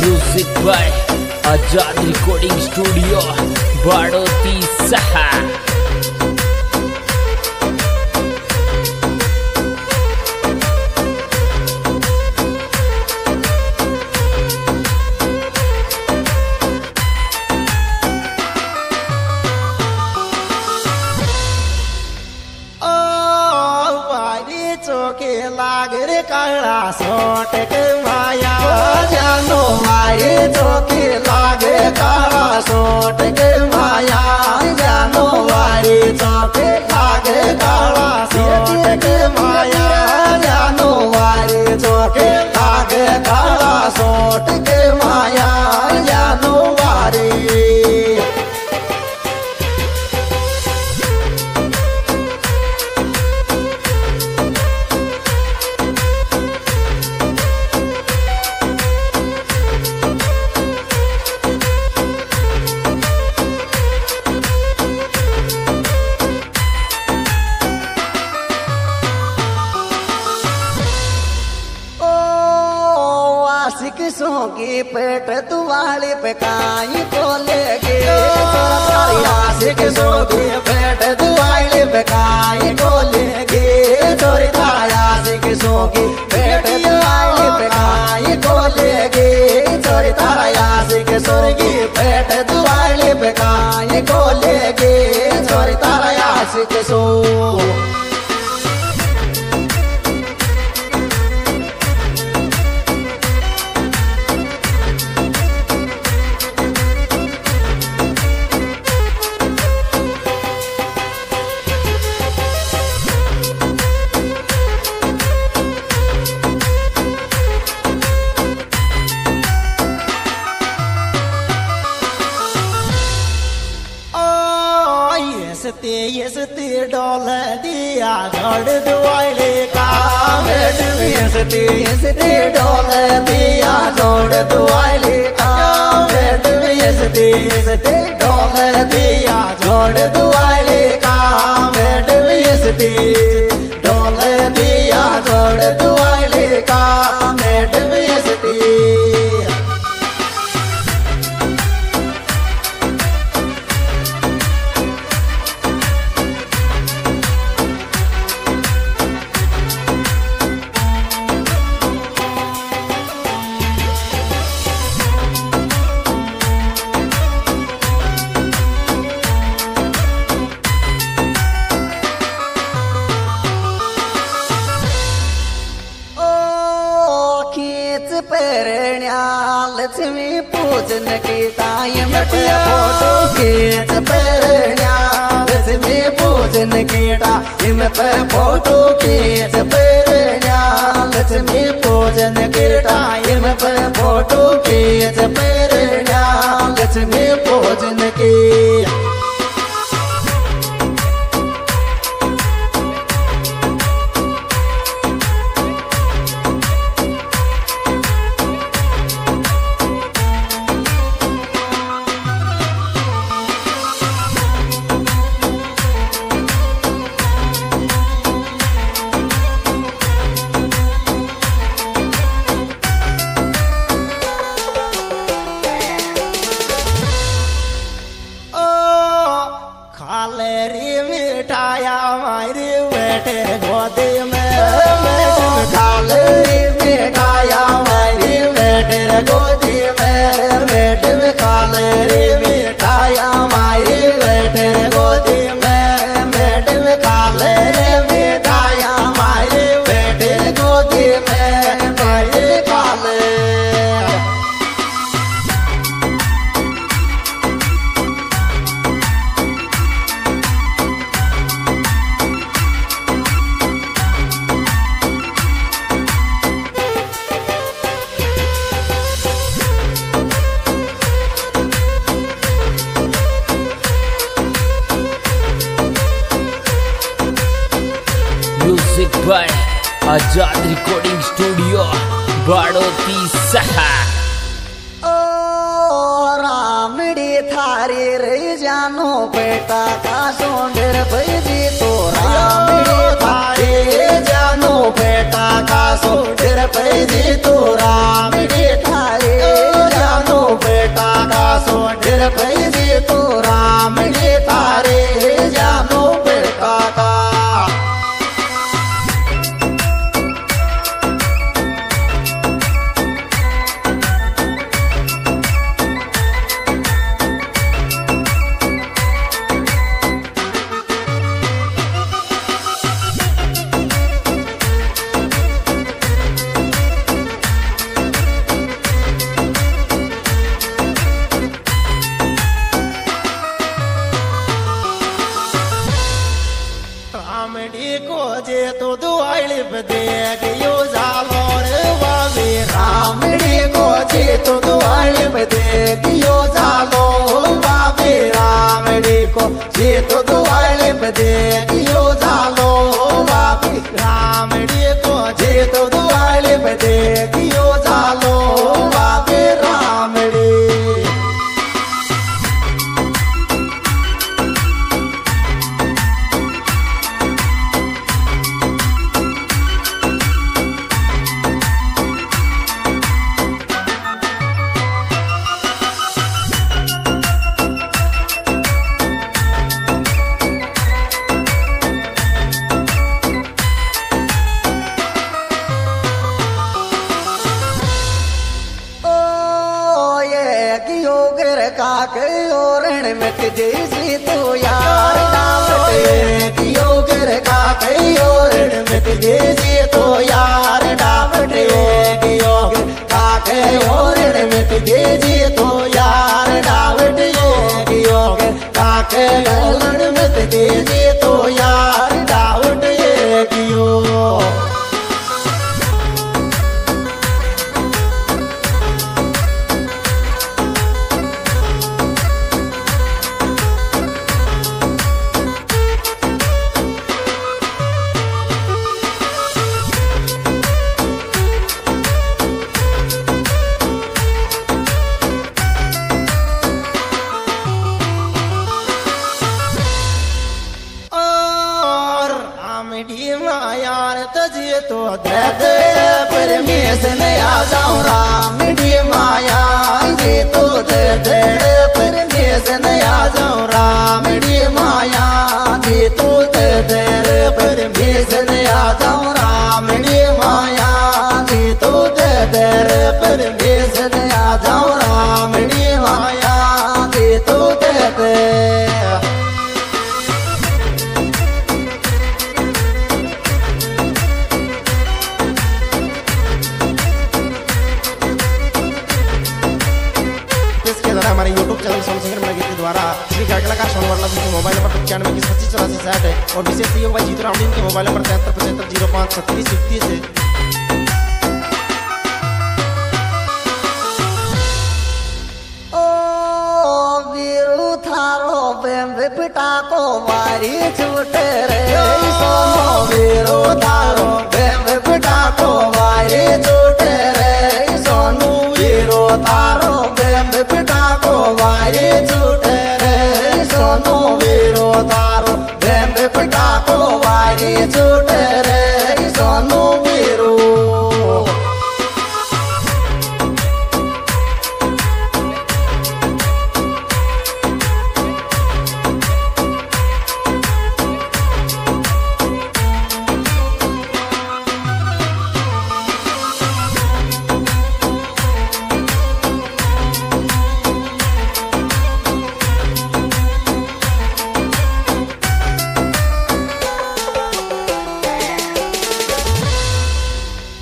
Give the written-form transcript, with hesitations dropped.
Music by Azad recording studio Badoti सहा। चोके लागर काला सोट के माया जानो माए चोके लागे काला सोट के माया जानो माए चोके लागे काला सोट के माया जानो माए चोके लागे काला सोट के माया जानो मारे। आशिकों की पेट दुआले पे काई को लेगे आशिकों की पेट दुआले पे काई को लेगे चोरी थाया आशिकों की पेट दुआले पे काई को लेगे चोरी थाया आशिकों की पेट दुआले पे काई को लेगे चोरी थाया आशिकों। यसते डोल दिया झड़ दुआले का यसते डोल दिया झड़ दुआले का यसते डोल दिया झड़ दुआले का यसते डोल दिया झड़ दुआले का यसते। पेरण्या लक्ष्मी पूजन की टाइम पे फोटो खींच पेरण्या लक्ष्मी पूजन की टाइम पे फोटो खींच पेरण्या लक्ष्मी पूजन की टाइम पे फोटो खींच पेरण्या लक्ष्मी पूजन की। मिठाया हमारी बेटे गोदी में खाले मिठाया हमारी बेटे गोदी में बेटे में खाले मिठाया हमारी बेटे गोदी में बेटे में खाले मिठाया हमारी बेटे गोदी में बेटे खाले। Music by Azad recording studio Badoti सहा। रामड़ी थारी रे जानो बेटा का सोंडर भैजी तो रामड़ी थारी जानो बेटा का सोंडर भैजी तो रामड़ी थारी भाई जी तो राम ने तारे जानो बेटा का रामड़ी को जे तो दुआली देख यो जालो रे बाबे रामड़ी को जे तो दुआली देख यो जालो बाबे रामड़ी को जे तो दुआली देख यो जालो बाबे रामड़ी को जे तो दुआली देख यो जालो बाबे रामड़ी काके ओरण मिट जैसी तो यार डावटे योगर काके ओरण मिट जैसी तो यार डावटे योगर काके ओरण मिट जैसी तो यार डावटे योगर काके ओरण मिट जैसी तो यार डावटे यो यार तजे तो दे दे परमेश्वर ने आ जाऊं रामड़ी माया जे तो दे दे परमेश्वर ने आ जाऊं रामड़ी माया जे तो दे दे परमेश्वर ने आ जाऊं रामड़ी माया जे तो दे दे परमेश्वर ने आ जाऊं रामड़ी माया जे तो दे दे हमारे YouTube चैनल सोनसिंगर में गीत के द्वारा श्री कलाकार सोनवरला जी के मोबाइल नंबर 95 की 2584 है और विशेष सहयोग भाई जीतू रामदीन के मोबाइल नंबर 7375053631 है। ओ वीरू थारो बेंबे पिटा को मारी छूटे रे सोनो वीरू थारो बेंबे पिटा को मारी छूटे रे सोनू वीरू थारो